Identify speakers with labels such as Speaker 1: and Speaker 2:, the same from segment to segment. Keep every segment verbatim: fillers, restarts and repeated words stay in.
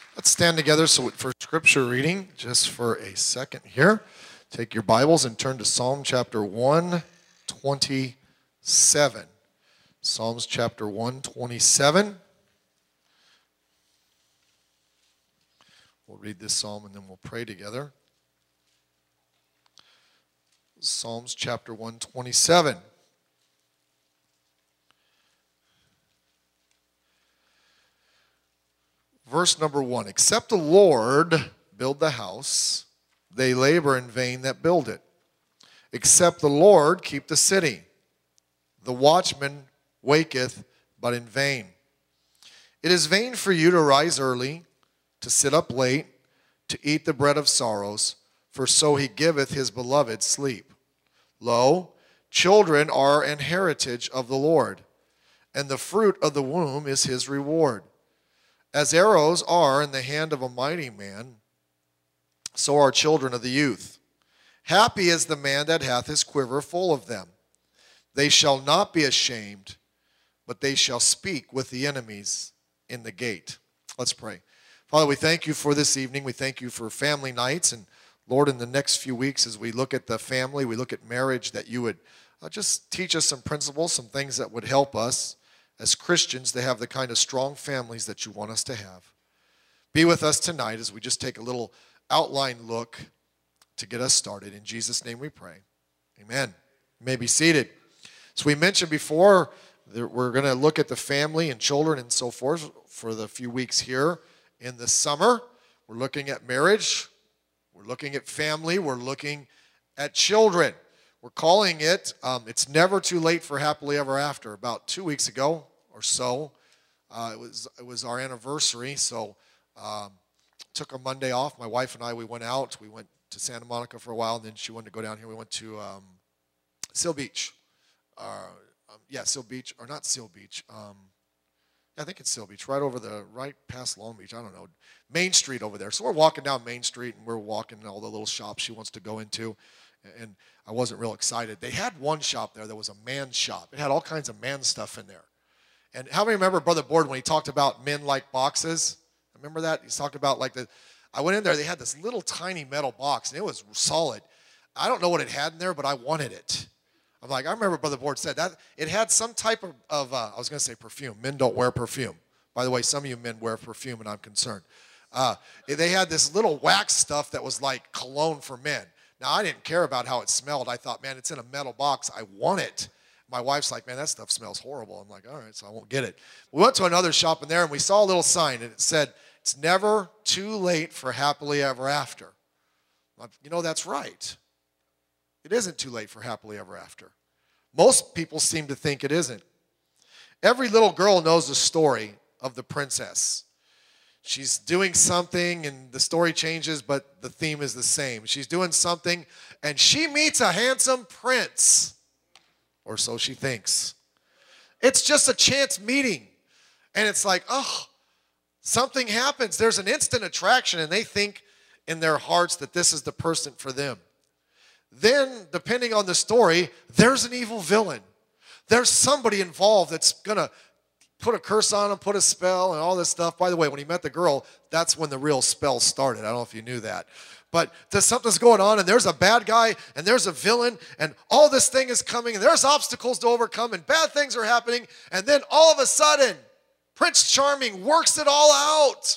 Speaker 1: Let's stand together so for scripture reading, just for a second here. Take your Bibles and turn to Psalm chapter one twenty-seven. Psalms chapter one twenty-seven. We'll read this psalm and then we'll pray together. Psalms chapter one twenty-seven. Verse number one, except the Lord build the house, they labor in vain that build it. Except the Lord keep the city, the watchman waketh but in vain. It is vain for you to rise early, to sit up late, to eat the bread of sorrows, for so he giveth his beloved sleep. Lo, children are an heritage of the Lord, and the fruit of the womb is his reward. As arrows are in the hand of a mighty man, so are children of the youth. Happy is the man that hath his quiver full of them. They shall not be ashamed, but they shall speak with the enemies in the gate. Let's pray. Father, we thank you for this evening. We thank you for family nights. And Lord, in the next few weeks, as we look at the family, we look at marriage, that you would uh, just teach us some principles, some things that would help us as Christians to have the kind of strong families that you want us to have. Be with us tonight as we just take a little outline look to get us started. In Jesus' name we pray. Amen. You may be seated. So we mentioned before that we're going to look at the family and children and so forth for the few weeks here in the summer. We're looking at marriage. We're looking at family. We're looking at children. We're calling it, um, It's Never Too Late for Happily Ever After. About two weeks ago or so, uh, it was it was our anniversary, so um, took a Monday off. My wife and I, we went out. We went to Santa Monica for a while, and then she wanted to go down here. We went to um, Seal Beach. Uh, um, yeah, Seal Beach, or not Seal Beach. Um, I think it's Seal Beach, right over the, right past Long Beach. I don't know, Main Street over there. So we're walking down Main Street, and we're walking all the little shops she wants to go into. And I wasn't real excited. They had one shop there that was a man shop. It had all kinds of man stuff in there. And how many remember Brother Borden when he talked about men like boxes? Remember that? He's talked about like the, I went in there, they had this little tiny metal box, and it was solid. I don't know what it had in there, but I wanted it. I'm like, I remember Brother Borden said that it had some type of, of uh, I was going to say perfume. Men don't wear perfume. By the way, some of you men wear perfume, and I'm concerned. Uh, they had this little wax stuff that was like cologne for men. Now, I didn't care about how it smelled. I thought, man, it's in a metal box. I want it. My wife's like, man, that stuff smells horrible. I'm like, all right, so I won't get it. We went to another shop in there, and we saw a little sign, and it said, it's never too late for happily ever after. You know, that's right. It isn't too late for happily ever after. Most people seem to think it isn't. Every little girl knows the story of the princess. She's doing something, and the story changes, but the theme is the same. She's doing something, and she meets a handsome prince, or so she thinks. It's just a chance meeting, and it's like, oh, something happens. There's an instant attraction, and they think in their hearts that this is the person for them. Then, depending on the story, there's an evil villain. There's somebody involved that's going to put a curse on him, put a spell, and all this stuff. By the way, when he met the girl, that's when the real spell started. I don't know if you knew that. But there's something's going on, and there's a bad guy, and there's a villain, and all this thing is coming, and there's obstacles to overcome, and bad things are happening, and then all of a sudden, Prince Charming works it all out.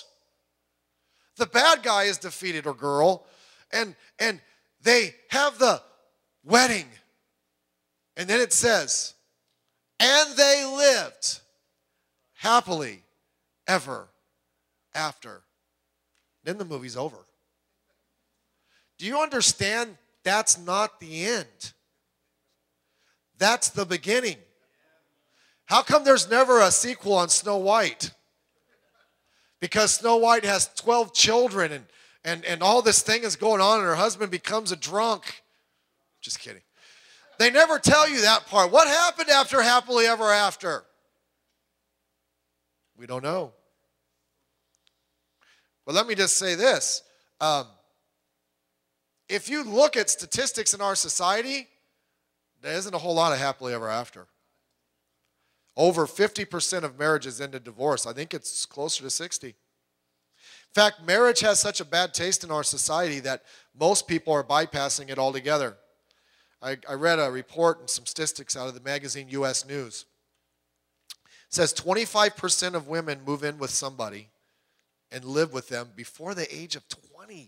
Speaker 1: The bad guy is defeated, or girl, and, and they have the wedding. And then it says, and they lived happily ever after. Then the movie's over. Do you understand that's not the end? That's the beginning. How come there's never a sequel on Snow White? Because Snow White has twelve children, and, and, and all this thing is going on, and her husband becomes a drunk. Just kidding. They never tell you that part. What happened after happily ever after? We don't know. But let me just say this. Um, if you look at statistics in our society, there isn't a whole lot of happily ever after. Over fifty percent of marriages end in divorce. I think it's closer to sixty. fact, marriage has such a bad taste in our society that most people are bypassing it altogether. I, I read a report and some statistics out of the magazine U S News. It says twenty-five percent of women move in with somebody and live with them before the age of twenty.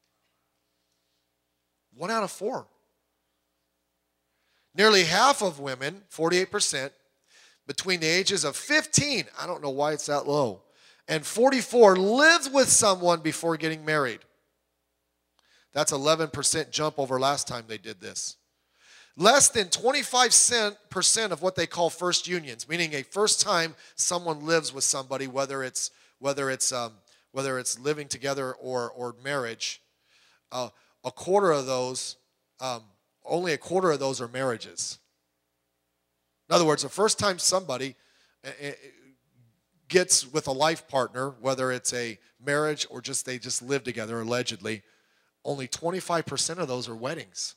Speaker 1: One out of four. Nearly half of women, forty-eight percent, between the ages of fifteen, I don't know why it's that low, and forty-four lives with someone before getting married. That's eleven percent jump over last time they did this. Less than twenty-five percent of what they call first unions, meaning a first time someone lives with somebody, whether it's whether it's um, whether it's living together or or marriage. Uh, a quarter of those, um, only a quarter of those are marriages. In other words, the first time somebody gets with a life partner, whether it's a marriage or just they just live together allegedly, only twenty-five percent of those are weddings.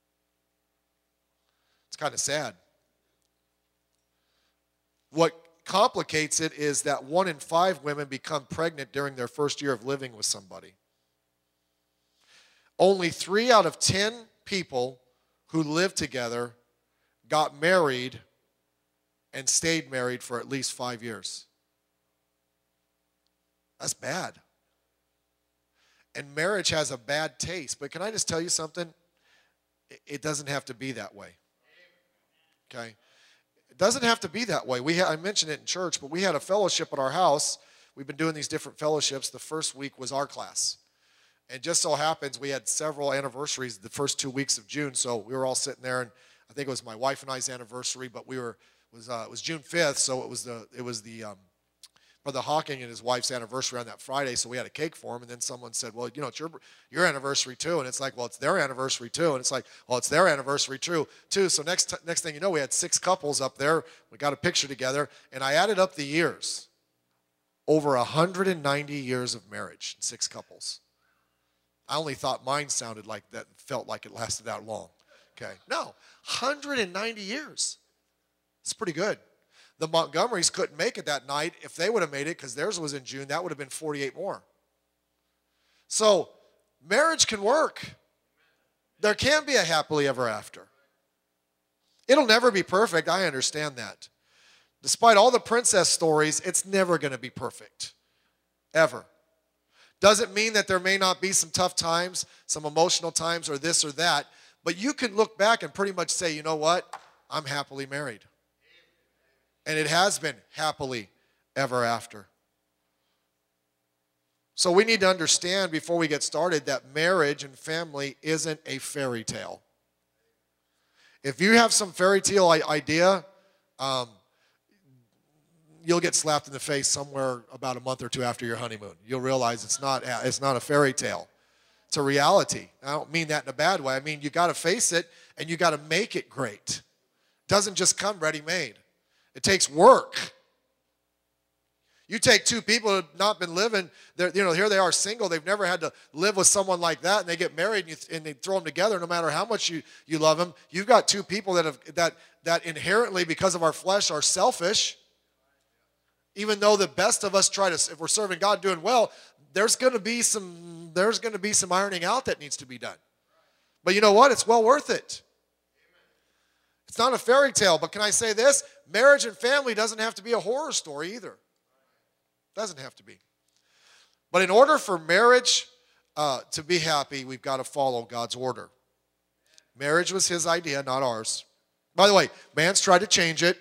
Speaker 1: It's kind of sad. What complicates it is that one in five women become pregnant during their first year of living with somebody. Only three out of ten people who live together got married and stayed married for at least five years. That's bad. And marriage has a bad taste. But can I just tell you something? It doesn't have to be that way. Okay? It doesn't have to be that way. We ha- I mentioned it in church, but we had a fellowship at our house. We've been doing these different fellowships. The first week was our class. And just so happens we had several anniversaries the first two weeks of June. So we were all sitting there, and I think it was my wife and I's anniversary, but we were it was uh, it was June fifth, so it was the it was the um, Brother Hawking and his wife's anniversary on that Friday, so we had a cake for him. And then someone said, well, you know, it's your your anniversary too. And it's like, well, it's their anniversary too. And it's like, well, it's their anniversary too. too. So next next thing you know, we had six couples up there. We got a picture together, and I added up the years. Over one hundred ninety years of marriage, six couples. I only thought mine sounded like that, felt like it lasted that long. Okay, no, one hundred ninety years. It's pretty good. The Montgomerys couldn't make it that night. If they would have made it, because theirs was in June, that would have been forty-eight more. So marriage can work. There can be a happily ever after. It'll never be perfect. I understand that. Despite all the princess stories, it's never going to be perfect. Ever. Doesn't mean that there may not be some tough times, some emotional times, or this or that, but you can look back and pretty much say, you know what? I'm happily married. And it has been happily ever after. So we need to understand before we get started that marriage and family isn't a fairy tale. If you have some fairy tale idea, um, you'll get slapped in the face somewhere about a month or two after your honeymoon. You'll realize it's not, it's not a fairy tale. It's a reality. I don't mean that in a bad way. I mean, you got to face it, and you got to make it great. It doesn't just come ready-made. It takes work. You take two people who have not been living, you know, here they are single. They've never had to live with someone like that, and they get married, and, you, and they throw them together no matter how much you, you love them. You've got two people that have that that inherently, because of our flesh, are selfish. Even though the best of us try to, if we're serving God doing well, there's going to be some there's going to be some ironing out that needs to be done. But you know what? It's well worth it. It's not a fairy tale, but can I say this? Marriage and family doesn't have to be a horror story either. Doesn't have to be. But in order for marriage uh, to be happy, we've got to follow God's order. Marriage was his idea, not ours. By the way, man's tried to change it.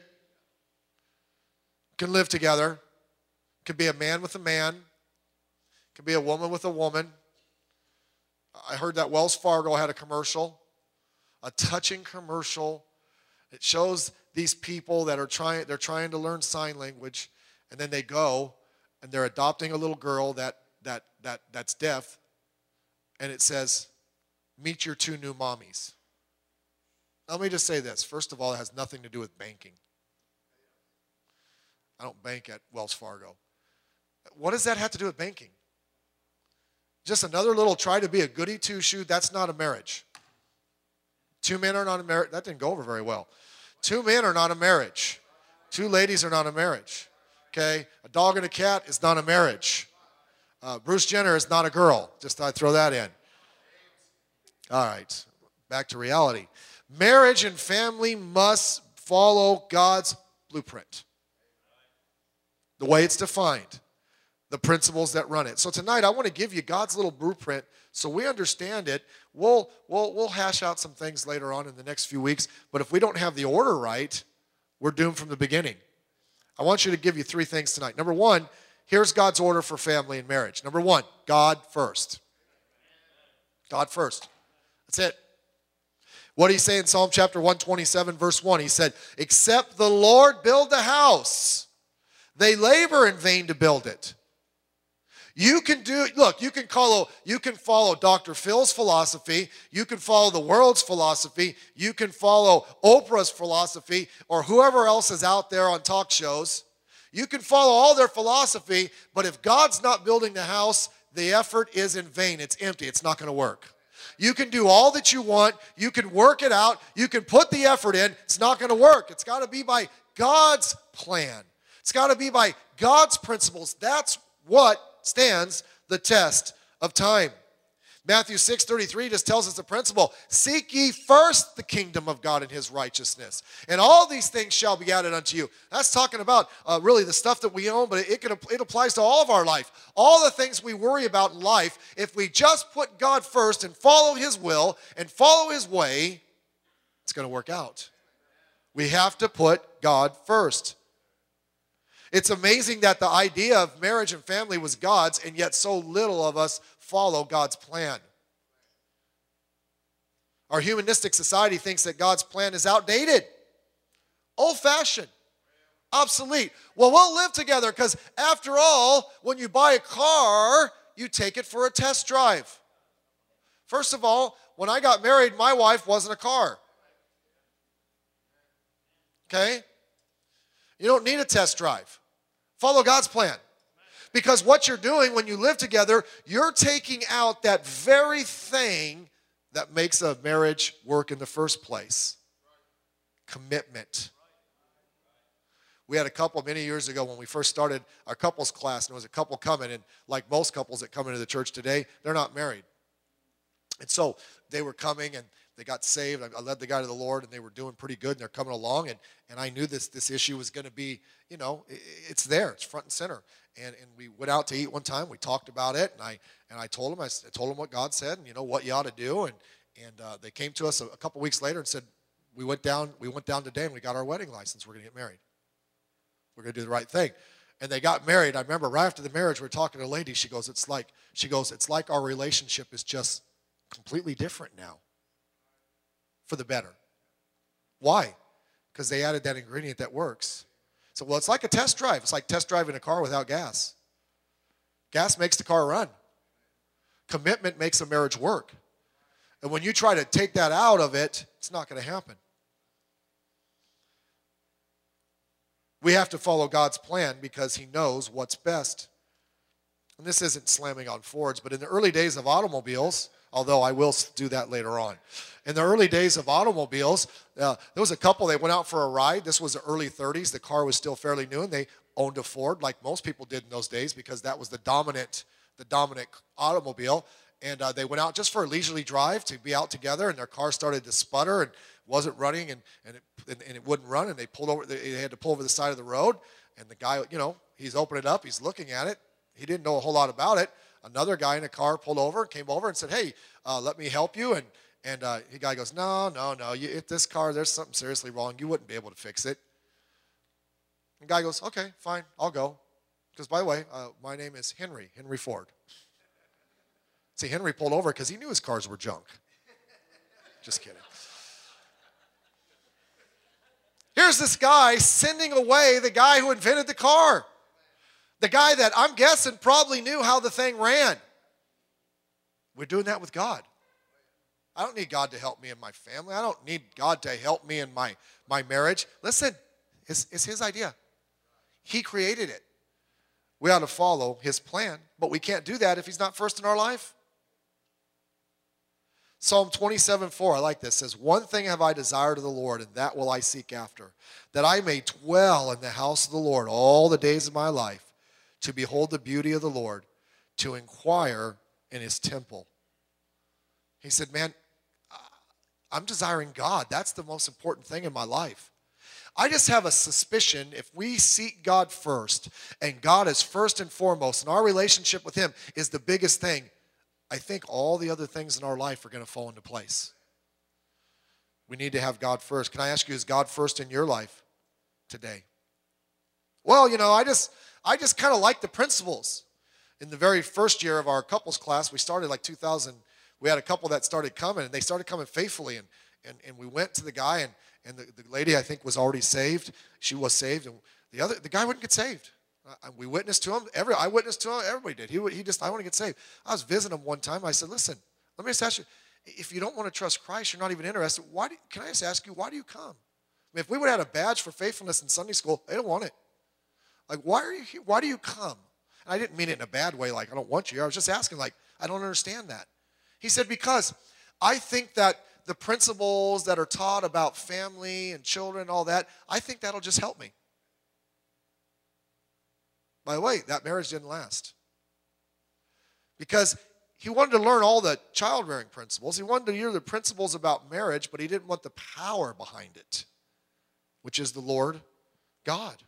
Speaker 1: Can live together. Could be a man with a man. Could be a woman with a woman. I heard that Wells Fargo had a commercial, a touching commercial. It shows these people that are trying, they're trying to learn sign language, and then they go and they're adopting a little girl that that that that's deaf, and it says, "Meet your two new mommies." Now, let me just say this. First of all, it has nothing to do with banking. I don't bank at Wells Fargo. What does that have to do with banking? Just another little try to be a goody two-shoe. That's not a marriage. Two men are not a marriage. That didn't go over very well. Two men are not a marriage. Two ladies are not a marriage. Okay? A dog and a cat is not a marriage. Uh, Uh, Bruce Jenner is not a girl. Just thought I'd throw that in. All right, back to reality. Marriage and family must follow God's blueprint. The way it's defined. The principles that run it. So tonight I want to give you God's little blueprint so we understand it. We'll, we'll, we'll hash out some things later on in the next few weeks, but if we don't have the order right, we're doomed from the beginning. I want you to give you three things tonight. Number one, here's God's order for family and marriage. Number one, God first. God first. That's it. What did he say in Psalm chapter one twenty-seven, verse one? He said, except the Lord build the house, they labor in vain to build it. You can do, look, you can follow, you can follow Doctor Phil's philosophy, you can follow the world's philosophy, you can follow Oprah's philosophy, or whoever else is out there on talk shows. You can follow all their philosophy, but if God's not building the house, the effort is in vain. It's empty. It's not going to work. You can do all that you want. You can work it out. You can put the effort in. It's not going to work. It's got to be by God's plan. It's got to be by God's principles. That's what stands the test of time. Matthew six thirty-three just tells us the principle. Seek ye first the kingdom of God and his righteousness, and all these things shall be added unto you. That's talking about uh, really the stuff that we own, but it, it, can, it applies to all of our life. All the things we worry about in life, if we just put God first and follow his will and follow his way, it's going to work out. We have to put God first. It's amazing that the idea of marriage and family was God's, and yet so little of us follow God's plan. Our humanistic society thinks that God's plan is outdated, old-fashioned, obsolete. Well, we'll live together because after all, when you buy a car, you take it for a test drive. First of all, when I got married, my wife wasn't a car. Okay? You don't need a test drive. Follow God's plan. Because what you're doing when you live together, you're taking out that very thing that makes a marriage work in the first place. Commitment. We had a couple many years ago when we first started our couples class, and there was a couple coming, and like most couples that come into the church today, they're not married. And so they were coming, and they got saved. I led the guy to the Lord, and they were doing pretty good, and they're coming along, and, and I knew this, this issue was going to be, you know, it's there. It's front and center. And, and we went out to eat one time. We talked about it, and I and I told them, I, I told them what God said, and, you know, what you ought to do. And and uh, they came to us a, a couple weeks later and said, we went down we went down today, and we got our wedding license. We're going to get married. We're going to do the right thing. And they got married. I remember right after the marriage, we were talking to a lady. She goes, it's like, she goes, it's like our relationship is just completely different now. For the better. Why? Because they added that ingredient that works. So, well, it's like a test drive. It's like test driving a car without gas. Gas makes the car run. Commitment makes a marriage work. And when you try to take that out of it, it's not going to happen. We have to follow God's plan because he knows what's best. And this isn't slamming on Fords, but in the early days of automobiles, although I will do that later on. In the early days of automobiles, uh, there was a couple, they went out for a ride. This was the early thirties. The car was still fairly new, and they owned a Ford like most people did in those days because that was the dominant, the dominant automobile. And uh, they went out just for a leisurely drive to be out together, and their car started to sputter and wasn't running, and, and, it, and, and it wouldn't run, and they pulled over. They had to pull over the side of the road, and the guy, you know, he's opening it up, he's looking at it. He didn't know a whole lot about it. Another guy in a car pulled over, came over and said, hey, uh, let me help you. And and uh, the guy goes, no, no, no. You, if this car, there's something seriously wrong. You wouldn't be able to fix it. The guy goes, okay, fine, I'll go. Because, by the way, uh, my name is Henry, Henry Ford. See, Henry pulled over because he knew his cars were junk. Just kidding. Here's this guy sending away the guy who invented the car. The guy that I'm guessing probably knew how the thing ran. We're doing that with God. I don't need God to help me in my family. I don't need God to help me in my, my marriage. Listen, it's, it's his idea. He created it. We ought to follow his plan, but we can't do that if he's not first in our life. Psalm twenty-seven four, I like this, says, one thing have I desired of the Lord, and that will I seek after, that I may dwell in the house of the Lord all the days of my life, to behold the beauty of the Lord, to inquire in his temple. He said, man, I'm desiring God. That's the most important thing in my life. I just have a suspicion if we seek God first, and God is first and foremost, and our relationship with him is the biggest thing, I think all the other things in our life are going to fall into place. We need to have God first. Can I ask you, is God first in your life today? Well, you know, I just I just kind of like the principles. In the very first year of our couples class, we started like two thousand. We had a couple that started coming, and they started coming faithfully. And and, and we went to the guy, and, and the, the lady, I think, was already saved. She was saved, and the other the guy wouldn't get saved. Uh, we witnessed to him. Every I witnessed to him. Everybody did. He would, he just I want to get saved. I was visiting him one time. I said, listen, let me just ask you, if you don't want to trust Christ, you're not even interested. Why do, can I just ask you, why do you come? I mean, if we would have had a badge for faithfulness in Sunday school, they don't want it. Like, why are you here? Why do you come? And I didn't mean it in a bad way, like, I don't want you. I was just asking, like, I don't understand that. He said, because I think that the principles that are taught about family and children and all that, I think that'll just help me. By the way, that marriage didn't last. Because he wanted to learn all the child-rearing principles. He wanted to hear the principles about marriage, but he didn't want the power behind it, which is the Lord God.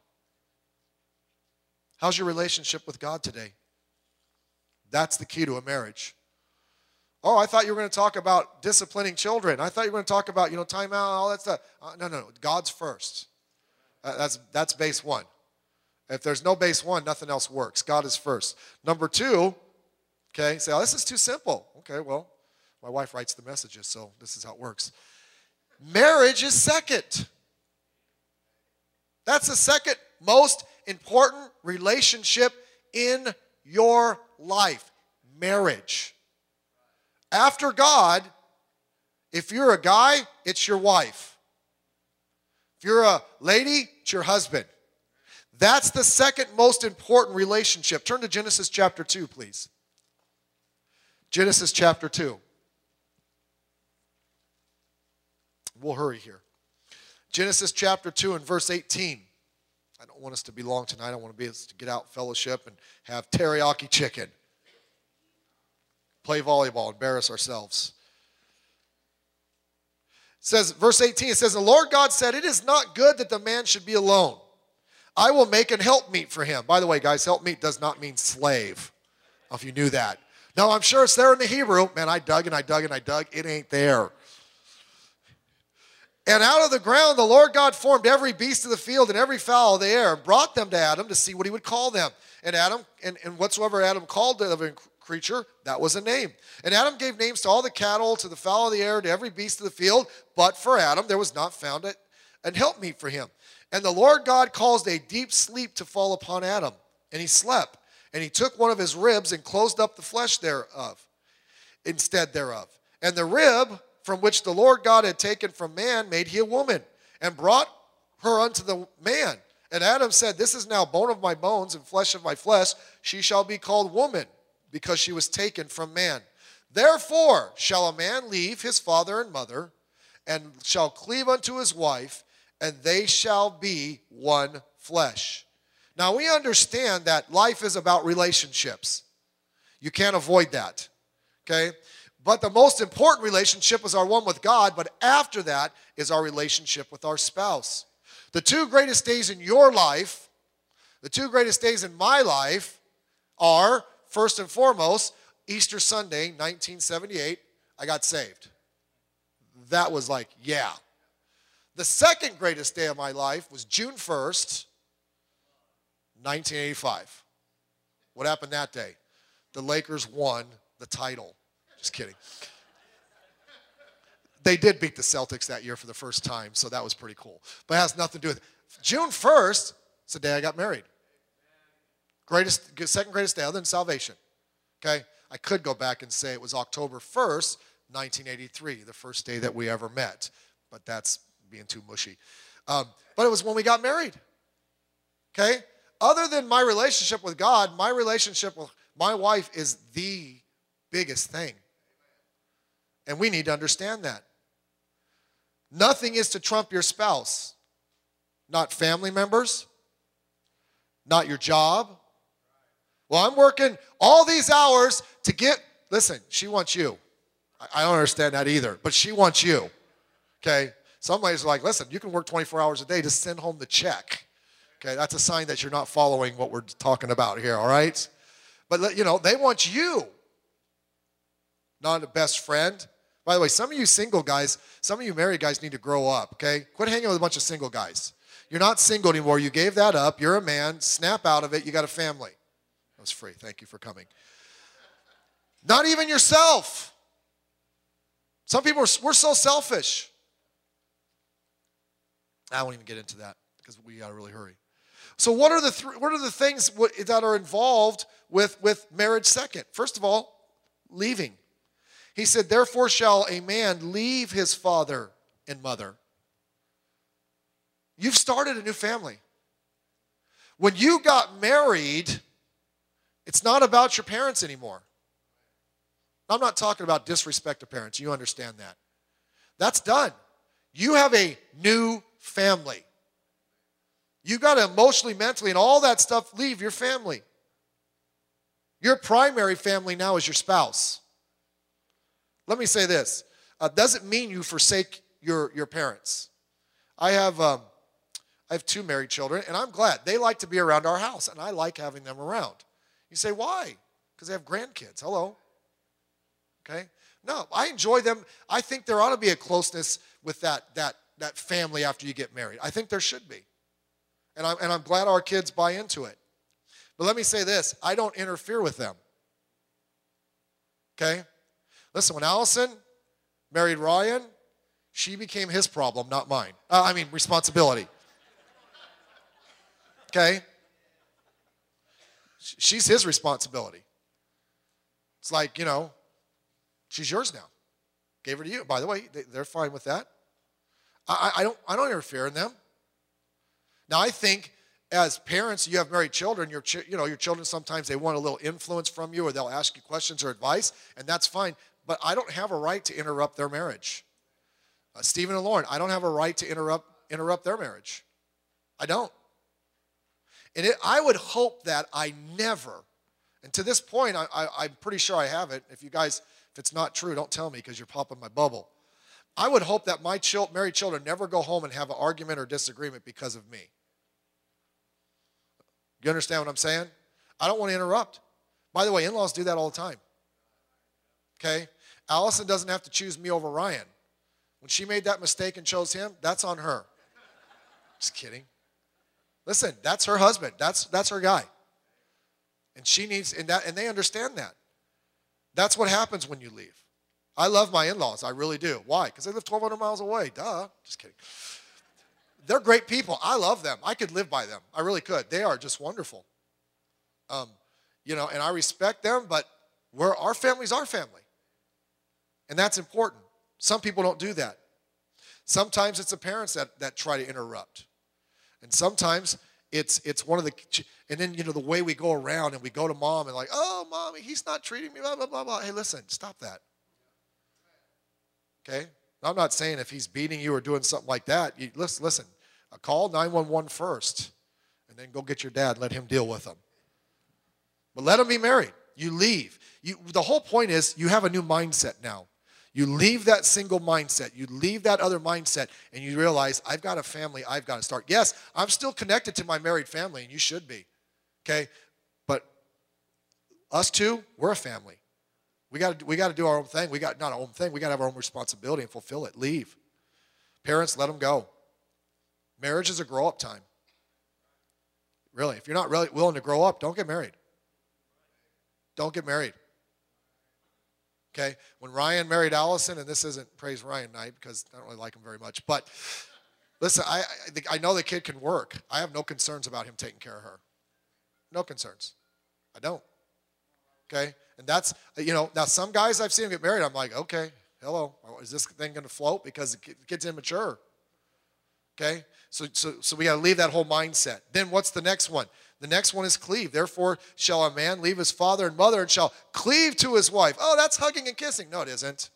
Speaker 1: How's your relationship with God today? That's the key to a marriage. Oh, I thought you were going to talk about disciplining children. I thought you were going to talk about, you know, time out and all that stuff. Uh, no, no, no. God's first. Uh, that's, that's base one. If there's no base one, nothing else works. God is first. Number two, okay, say, oh, this is too simple. Okay, well, my wife writes the messages, so this is how it works. Marriage is second. That's the second most important relationship in your life. Marriage. After God, if you're a guy, it's your wife. If you're a lady, it's your husband. That's the second most important relationship. Turn to Genesis chapter two, please. Genesis chapter two. We'll hurry here. Genesis chapter two and verse eighteen. I don't want us to be long tonight. I want to be able to get out, fellowship, and have teriyaki chicken. Play volleyball, embarrass ourselves. It says, verse eighteen, it says, the Lord God said, it is not good that the man should be alone. I will make an helpmeet for him. By the way, guys, helpmeet does not mean slave. I don't know if you knew that. No, I'm sure it's there in the Hebrew. Man, I dug and I dug and I dug. It ain't there. And out of the ground the Lord God formed every beast of the field and every fowl of the air and brought them to Adam to see what he would call them. And Adam, and, and whatsoever Adam called the living creature, that was a name. And Adam gave names to all the cattle, to the fowl of the air, to every beast of the field. But for Adam there was not found a, an helpmeet for him. And the Lord God caused a deep sleep to fall upon Adam. And he slept. And he took one of his ribs and closed up the flesh thereof, instead thereof. And the rib from which the Lord God had taken from man made he a woman, and brought her unto the man. And Adam said, this is now bone of my bones and flesh of my flesh. She shall be called woman, because she was taken from man. Therefore shall a man leave his father and mother, and shall cleave unto his wife, and they shall be one flesh. Now we understand that life is about relationships. You can't avoid that, okay? But the most important relationship is our one with God, but after that is our relationship with our spouse. The two greatest days in your life, the two greatest days in my life are, first and foremost, Easter Sunday, nineteen seventy-eight, I got saved. That was like, yeah. The second greatest day of my life was June first, nineteen eighty-five. What happened that day? The Lakers won the title. Just kidding. They did beat the Celtics that year for the first time, so that was pretty cool. But it has nothing to do with it. June first is the day I got married. Greatest, second greatest day other than salvation. Okay? I could go back and say it was October first, nineteen eighty-three, the first day that we ever met. But that's being too mushy. Um, but it was when we got married. Okay? Other than my relationship with God, my relationship with my wife is the biggest thing. And we need to understand that. Nothing is to trump your spouse. Not family members. Not your job. Well, I'm working all these hours to get, listen, she wants you. I don't understand that either, but she wants you, okay? Some ladies are like, listen, you can work twenty-four hours a day, just send home the check. Okay, that's a sign that you're not following what we're talking about here, all right? But, you know, they want you, not a best friend. By the way, some of you single guys, some of you married guys need to grow up, okay? Quit hanging with a bunch of single guys. You're not single anymore. You gave that up. You're a man. Snap out of it. You got a family. That was free. Thank you for coming. Not even yourself. Some people, are, we're so selfish. I won't even get into that because we got to really hurry. So what are the th- what are the things w- that are involved with, with marriage second? First of all, leaving. He said, therefore shall a man leave his father and mother. You've started a new family. When you got married, it's not about your parents anymore. I'm not talking about disrespect to parents. You understand that. That's done. You have a new family. You got to emotionally, mentally, and all that stuff leave your family. Your primary family now is your spouse. Let me say this. Uh, doesn't mean you forsake your, your parents. I have, um, I have two married children, and I'm glad. They like to be around our house, and I like having them around. You say, why? Because they have grandkids. Hello. Okay? No, I enjoy them. I think there ought to be a closeness with that, that, that family after you get married. I think there should be. And I'm, and I'm glad our kids buy into it. But let me say this. I don't interfere with them. Okay? Listen, when Allison married Ryan, she became his problem, not mine. Uh, I mean, responsibility. Okay? She's his responsibility. It's like, you know, she's yours now. Gave her to you. By the way, they're fine with that. I, I don't I don't interfere in them. Now, I think as parents, you have married children, your, you know, your children sometimes they want a little influence from you or they'll ask you questions or advice, and that's fine. But I don't have a right to interrupt their marriage. Uh, Stephen and Lauren, I don't have a right to interrupt interrupt their marriage. I don't. And it, I would hope that I never, and to this point, I, I, I'm pretty sure I haven't. If you guys, if it's not true, don't tell me because you're popping my bubble. I would hope that my chil- married children never go home and have an argument or disagreement because of me. You understand what I'm saying? I don't want to interrupt. By the way, in-laws do that all the time. Okay? Allison doesn't have to choose me over Ryan. When she made that mistake and chose him, that's on her. Just kidding. Listen, that's her husband. That's that's her guy. And she needs, and that, and they understand that. That's what happens when you leave. I love my in-laws. I really do. Why? Because they live twelve hundred miles away. Duh. Just kidding. They're great people. I love them. I could live by them. I really could. They are just wonderful. Um, you know, and I respect them, but we're, our family's our family. And that's important. Some people don't do that. Sometimes it's the parents that, that try to interrupt. And sometimes it's it's one of the, and then, you know, the way we go around and we go to mom and like, oh, mommy, he's not treating me, blah, blah, blah, blah. Hey, listen, stop that. Okay? I'm not saying if he's beating you or doing something like that. You, listen, listen, uh, call nine one one first and then go get your dad and let him deal with them. But let him be married. You leave. You, the whole point is you have a new mindset now. You leave that single mindset. You leave that other mindset, and you realize, I've got a family I've got to start. Yes, I'm still connected to my married family, and you should be, okay? But us two, we're a family. We got to we got to do our own thing. We got not our own thing. We got to have our own responsibility and fulfill it. Leave. Parents, let them go. Marriage is a grow-up time. Really, if you're not really willing to grow up, don't get married. Don't get married. Okay, when Ryan married Allison, and this isn't praise Ryan night because I don't really like him very much, but listen, I I, I know the kid can work. I have no concerns about him taking care of her. No concerns. I don't. Okay, and that's, you know, now some guys I've seen him get married, I'm like, okay, hello, is this thing going to float because the kid's immature? Okay, so so so we got to leave that whole mindset. Then what's the next one? The next one is cleave. Therefore shall a man leave his father and mother and shall cleave to his wife. Oh, that's hugging and kissing. No, it isn't.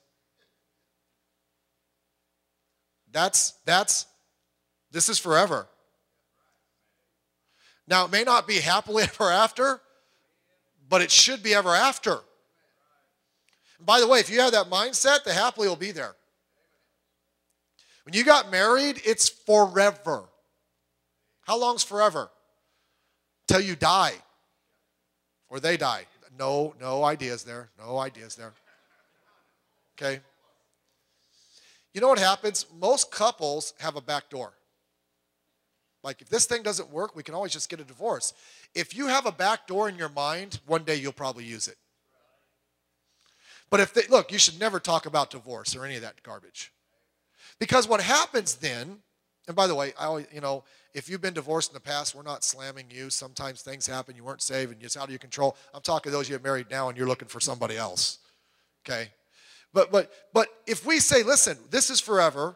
Speaker 1: That's, that's, this is forever. Now, it may not be happily ever after, but it should be ever after. And by the way, if you have that mindset, the happily will be there. When you got married, it's forever. How long's forever? Till you die. Or they die. No, no ideas there. No ideas there. Okay? You know what happens? Most couples have a back door. Like, if this thing doesn't work, we can always just get a divorce. If you have a back door in your mind, one day you'll probably use it. But if they, look, you should never talk about divorce or any of that garbage. Because what happens then, and by the way, I always, you know, if you've been divorced in the past, we're not slamming you. Sometimes things happen, you weren't saved, and it's out of your control. I'm talking to those you get married now and you're looking for somebody else. Okay? But but but if we say, listen, this is forever,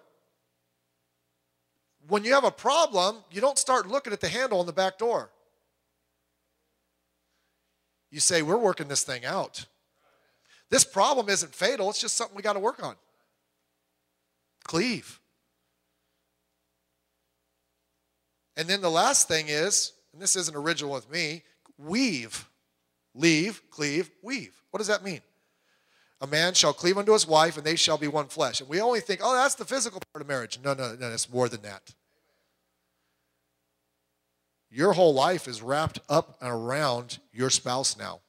Speaker 1: when you have a problem, you don't start looking at the handle on the back door. You say, we're working this thing out. This problem isn't fatal, it's just something we got to work on. Cleave. And then the last thing is, and this isn't original with me, weave. Leave, cleave, weave. What does that mean? A man shall cleave unto his wife, and they shall be one flesh. And we only think, oh, that's the physical part of marriage. No, no, no, it's more than that. Your whole life is wrapped up and around your spouse now.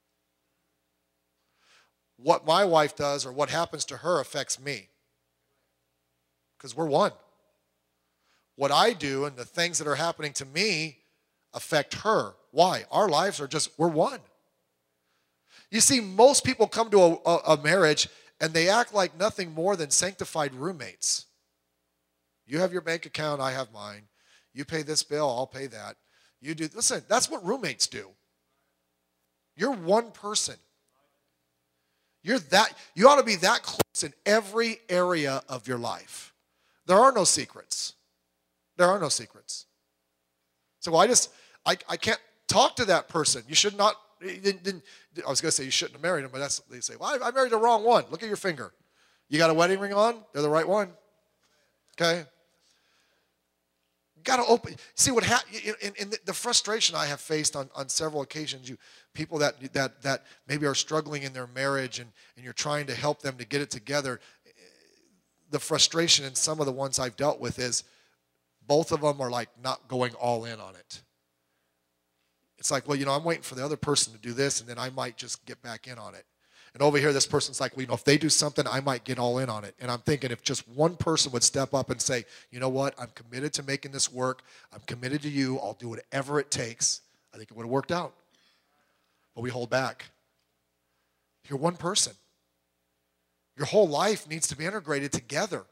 Speaker 1: What my wife does or what happens to her affects me. Because we're one. What I do and the things that are happening to me affect her. Why? Our lives are just, we're one. You see, most people come to a, a, a marriage and they act like nothing more than sanctified roommates. You have your bank account, I have mine. You pay this bill, I'll pay that. You do, listen, that's what roommates do. You're one person. You're that, you ought to be that close in every area of your life. There are no secrets. There are no secrets. So I just, I, I can't talk to that person. You should not, didn't, didn't, I was going to say you shouldn't have married him, but that's, they say, well, I, I married the wrong one. Look at your finger. You got a wedding ring on? They're the right one. Okay? Got to open, see what happened, in, in the frustration I have faced on, on several occasions, you people that, that, that maybe are struggling in their marriage and, and you're trying to help them to get it together, the frustration in some of the ones I've dealt with is both of them are like not going all in on it. It's like, well, you know, I'm waiting for the other person to do this and then I might just get back in on it. And over here, this person's like, well, you know, if they do something, I might get all in on it. And I'm thinking if just one person would step up and say, you know what, I'm committed to making this work. I'm committed to you. I'll do whatever it takes. I think it would have worked out. But we hold back. You're one person. Your whole life needs to be integrated together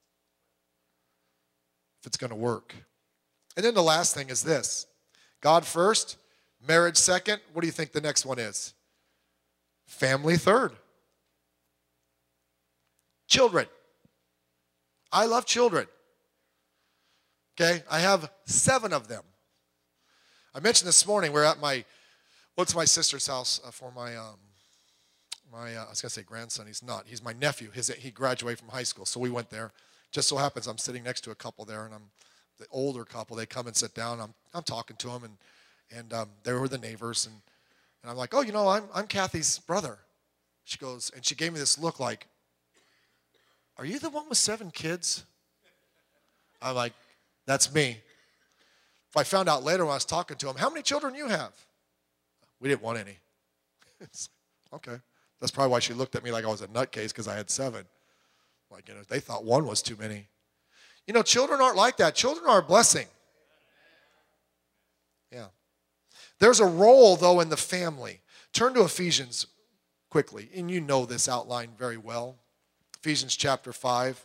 Speaker 1: if it's going to work. And then the last thing is this. God first, marriage second. What do you think the next one is? Family third. Children. I love children. Okay, I have seven of them. I mentioned this morning we're at my, what's my sister's house uh, for my, um, my uh, I was gonna say grandson. He's not. He's my nephew. His he graduated from high school, so we went there. Just so happens I'm sitting next to a couple there, and I'm the older couple. They come and sit down. I'm I'm talking to them, and and um, they were the neighbors, and. And I'm like, oh, you know, I'm I'm Kathy's brother. She goes, and she gave me this look like, are you the one with seven kids? I'm like, that's me. If I found out later when I was talking to him, how many children you have? We didn't want any. Okay. That's probably why she looked at me like I was a nutcase because I had seven. Like, you know, they thought one was too many. You know, children aren't like that. Children are a blessing. Yeah. There's a role, though, in the family. Turn to Ephesians quickly, and you know this outline very well. Ephesians chapter five.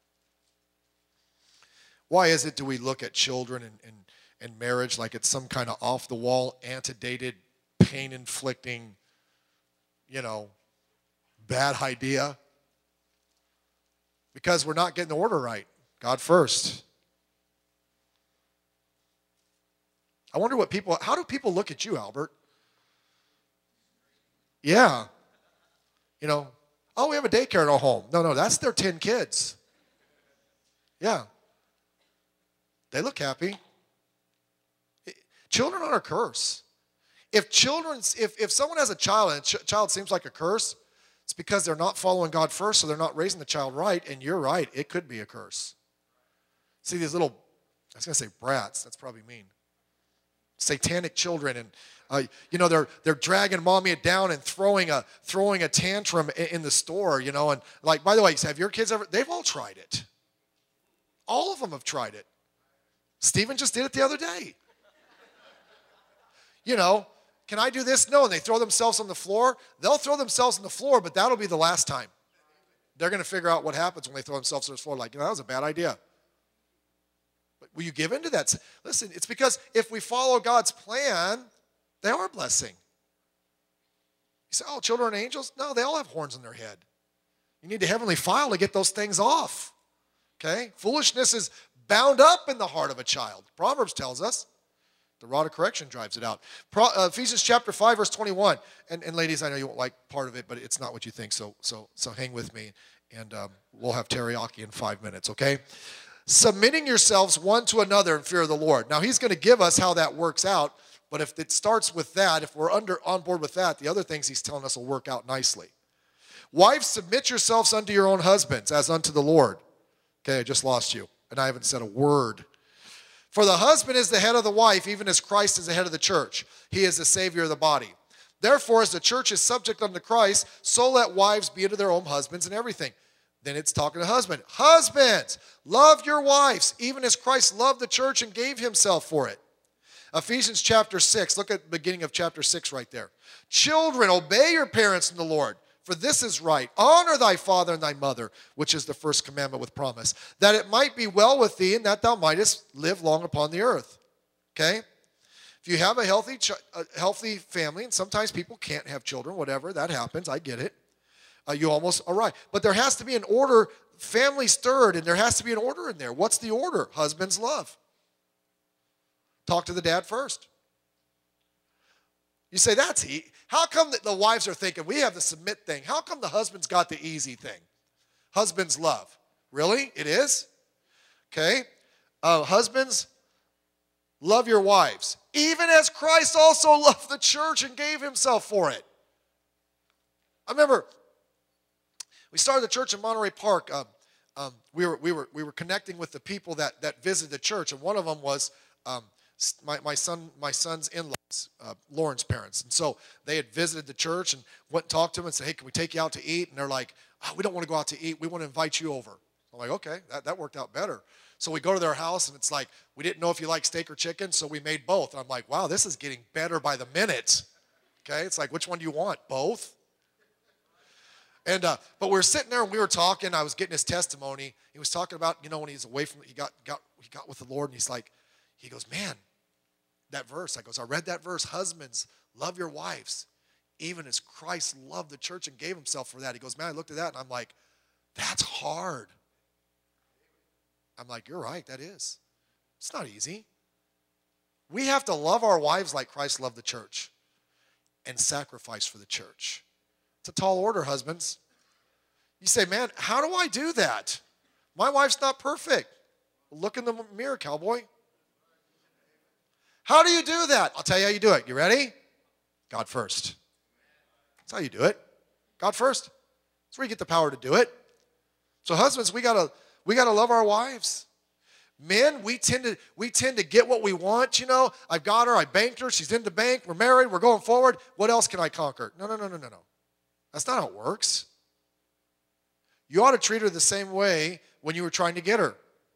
Speaker 1: Why is it do we look at children and, and, and marriage like it's some kind of off-the-wall, antedated, pain-inflicting, you know, bad idea? Because we're not getting the order right. God first. I wonder what people, how do people look at you, Albert? Yeah. You know, oh, we have a daycare at our home. No, no, that's their ten kids. Yeah. They look happy. Children are a curse. If children, if, if someone has a child and a ch- child seems like a curse, it's because they're not following God first, so they're not raising the child right, and you're right, it could be a curse. See these little, I was going to say brats, that's probably mean. Satanic children, and uh, you know, they're they're dragging mommy down and throwing a throwing a tantrum in, in the store, you know, and like, by the way, have your kids ever, they've all tried it. All of them have tried it. Stephen just did it the other day. You know, can I do this? No, and they throw themselves on the floor. They'll throw themselves on the floor, but that'll be the last time. They're going to figure out what happens when they throw themselves on the floor. Like, you know, that was a bad idea. But will you give into that? Listen, it's because if we follow God's plan, they are a blessing. You say, oh, children are angels? No, they all have horns in their head. You need the heavenly file to get those things off. Okay? Foolishness is bound up in the heart of a child. Proverbs tells us. The rod of correction drives it out. Pro, uh, Ephesians chapter five, verse twenty-one. And, and ladies, I know you won't like part of it, but it's not what you think, so so so hang with me, and um, we'll have teriyaki in five minutes, okay? Submitting yourselves one to another in fear of the Lord. Now, he's going to give us how that works out, but if it starts with that, if we're under on board with that, the other things he's telling us will work out nicely. Wives, submit yourselves unto your own husbands, as unto the Lord. Okay, I just lost you, and I haven't said a word. For the husband is the head of the wife, even as Christ is the head of the church. He is the Savior of the body. Therefore, as the church is subject unto Christ, so let wives be unto their own husbands and everything. Then it's talking to husband. Husbands, love your wives, even as Christ loved the church and gave himself for it. Ephesians chapter six, look at the beginning of chapter six right there. Children, obey your parents in the Lord, for this is right. Honor thy father and thy mother, which is the first commandment with promise, that it might be well with thee and that thou mightest live long upon the earth. Okay? If you have a healthy, a healthy family, and sometimes people can't have children, whatever, that happens, I get it. Uh, you almost arrive. But there has to be an order, families third, and there has to be an order in there. What's the order? Husbands love. Talk to the dad first. You say, that's he. How come the wives are thinking, we have the submit thing? How come the husband's got the easy thing? Husbands love. Really? It is? Okay. Uh, husbands, love your wives, even as Christ also loved the church and gave himself for it. I remember we started the church in Monterey Park. Um, um, we were we were we were connecting with the people that that visited the church, and one of them was um, my my son my son's in-laws, uh, Lauren's parents, and so they had visited the church and went and talked to them and said, "Hey, can we take you out to eat?" And they're like, oh, "We don't want to go out to eat. We want to invite you over." I'm like, "Okay, that that worked out better." So we go to their house, and it's like, we didn't know if you like steak or chicken, so we made both. And I'm like, wow, this is getting better by the minute. Okay, it's like, which one do you want? Both? And uh, but we were sitting there, and we were talking. I was getting his testimony. He was talking about, you know, when he's away from, he got, got, he got with the Lord, and he's like, he goes, man, that verse. I goes, I read that verse, husbands, love your wives, even as Christ loved the church and gave himself for that. He goes, man, I looked at that, and I'm like, that's hard. I'm like, you're right, that is. It's not easy. We have to love our wives like Christ loved the church and sacrifice for the church. It's a tall order, husbands. You say, man, how do I do that? My wife's not perfect. Look in the mirror, cowboy. How do you do that? I'll tell you how you do it. You ready? God first. That's how you do it. God first. That's where you get the power to do it. So husbands, we gotta We got to love our wives. Men, we tend to we tend to get what we want, you know. I've got her, I banked her, she's in the bank, we're married, we're going forward. What else can I conquer? No, no, no, no, no, no. That's not how it works. You ought to treat her the same way when you were trying to get her.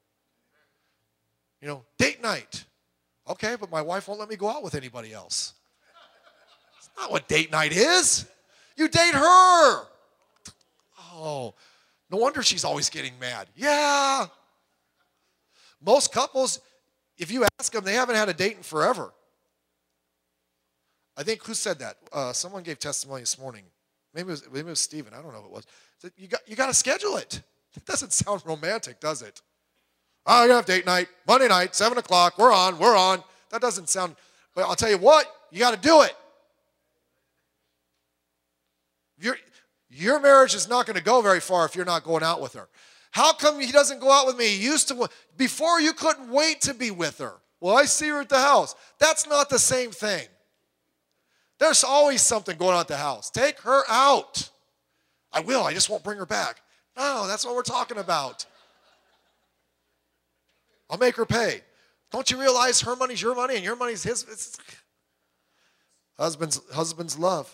Speaker 1: You know, date night. Okay, but my wife won't let me go out with anybody else. That's not what date night is. You date her. Oh, no wonder she's always getting mad. Yeah. Most couples, if you ask them, they haven't had a date in forever. I think, who said that? Uh, someone gave testimony this morning. Maybe it was, maybe it was Stephen. I don't know who it was. Said, you got, you got to schedule it. It doesn't sound romantic, does it? Oh, you're going to have date night. Monday night, seven o'clock. We're on. We're on. That doesn't sound, but I'll tell you what, you got to do it. You're, Your marriage is not going to go very far if you're not going out with her. How come he doesn't go out with me? He used to, before you couldn't wait to be with her. Well, I see her at the house. That's not the same thing. There's always something going on at the house. Take her out. I will. I just won't bring her back. No, that's what we're talking about. I'll make her pay. Don't you realize her money's your money and your money's his? It's husbands, husbands love.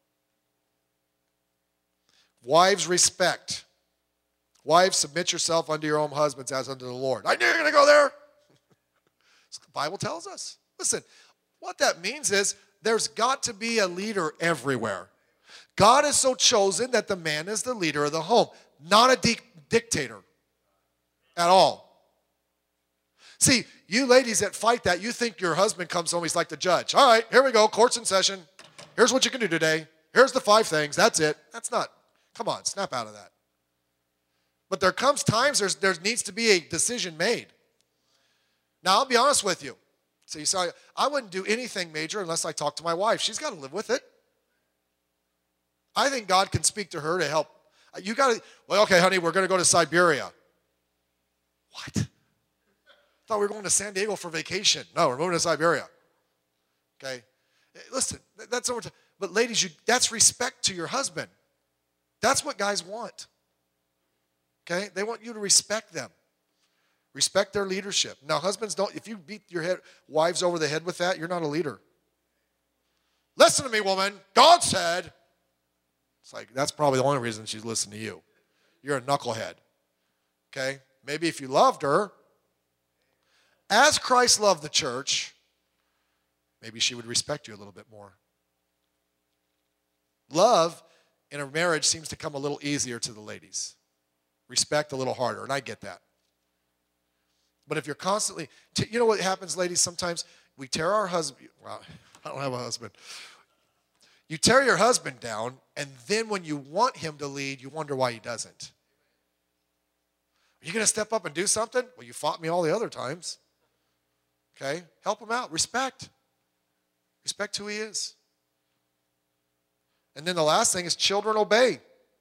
Speaker 1: Wives, respect. Wives, submit yourself unto your own husbands as unto the Lord. I knew you were going to go there. The Bible tells us. Listen, what that means is there's got to be a leader everywhere. God has so chosen that the man is the leader of the home, not a di- dictator at all. See, you ladies that fight that, you think your husband comes home, he's like the judge. All right, here we go, court's in session. Here's what you can do today. Here's the five things. That's it. That's not. Come on, snap out of that. But there comes times there's, there needs to be a decision made. Now, I'll be honest with you. So you saw, I wouldn't do anything major unless I talk to my wife. She's got to live with it. I think God can speak to her to help. You got to, well, okay, honey, we're going to go to Siberia. What? I thought we were going to San Diego for vacation. No, we're moving to Siberia. Okay? Listen, that's over. But ladies, you, that's respect to your husband. That's what guys want. Okay? They want you to respect them. Respect their leadership. Now, husbands, don't, if you beat your head, wives over the head with that, you're not a leader. Listen to me, woman. God said. It's like, that's probably the only reason she's listening to you. You're a knucklehead. Okay? Maybe if you loved her, as Christ loved the church, maybe she would respect you a little bit more. Love in a marriage seems to come a little easier to the ladies. Respect a little harder, and I get that. But if you're constantly, you know what happens, ladies? Sometimes we tear our husband, well, I don't have a husband. You tear your husband down, and then when you want him to lead, you wonder why he doesn't. Are you going to step up and do something? Well, you fought me all the other times. Okay? Help him out. Respect. Respect who he is. And then the last thing is children obey.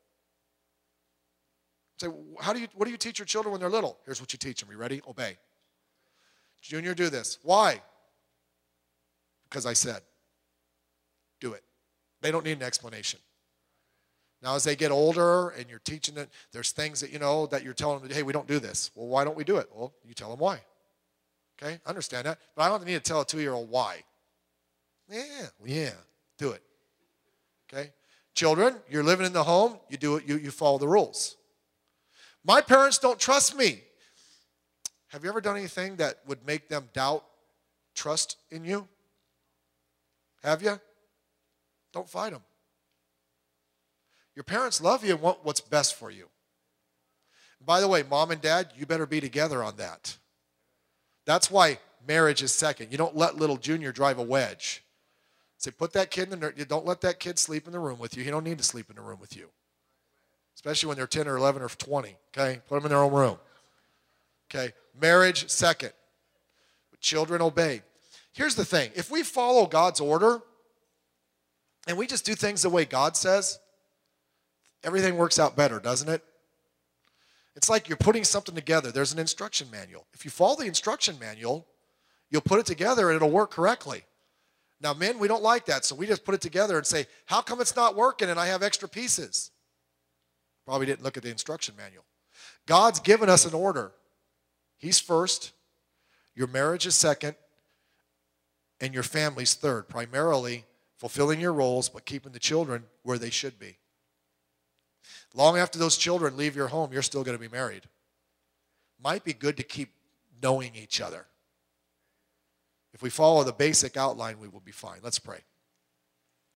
Speaker 1: Say, how do you, what do you teach your children when they're little? Here's what you teach them. You ready? Obey. Junior, do this. Why? Because I said. Do it. They don't need an explanation. Now, as they get older and you're teaching them, there's things that, you know, that you're telling them, hey, we don't do this. Well, why don't we do it? Well, you tell them why. Okay? I understand that. But I don't need to tell a two-year-old why. Yeah, yeah, do it. Okay? Children, you're living in the home, you do it, you, you follow the rules. My parents don't trust me. Have you ever done anything that would make them doubt trust in you? Have you? Don't fight them. Your parents love you and want what's best for you. By the way, mom and dad, you better be together on that. That's why marriage is second. You don't let little Junior drive a wedge. Say, put that kid in the, you don't let that kid sleep in the room with you. He don't need to sleep in the room with you. Especially when they're ten or eleven or twenty, okay? Put them in their own room. Okay, marriage second. But children obey. Here's the thing. If we follow God's order and we just do things the way God says, everything works out better, doesn't it? It's like you're putting something together. There's an instruction manual. If you follow the instruction manual, you'll put it together and it'll work correctly. Now, men, we don't like that, so we just put it together and say, how come it's not working and I have extra pieces? Probably didn't look at the instruction manual. God's given us an order. He's first, your marriage is second, and your family's third. Primarily fulfilling your roles, but keeping the children where they should be. Long after those children leave your home, you're still going to be married. Might be good to keep knowing each other. If we follow the basic outline, we will be fine. Let's pray.